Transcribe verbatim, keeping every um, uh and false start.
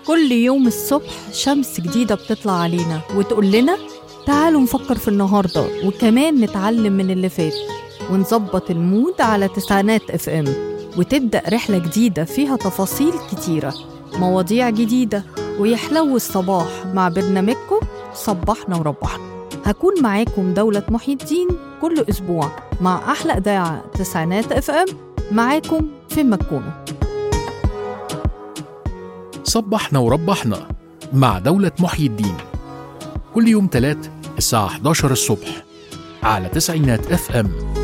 كل يوم الصبح شمس جديدة بتطلع علينا وتقول لنا تعالوا نفكر في النهاردة، وكمان نتعلم من اللي فات ونظبط المود على تسعينات اف ام، وتبدأ رحلة جديدة فيها تفاصيل كتيرة، مواضيع جديدة، ويحلو الصباح مع برنامجكم صبحنا وربحنا. هكون معاكم دولة محي الدين كل أسبوع مع أحلى إذاعة تسعينات اف ام، معاكم في مكونة. صبحنا وربحنا مع دولة محي الدين كل يوم تلات الساعة إحدى عشر الصبح على تسعينات اف ام.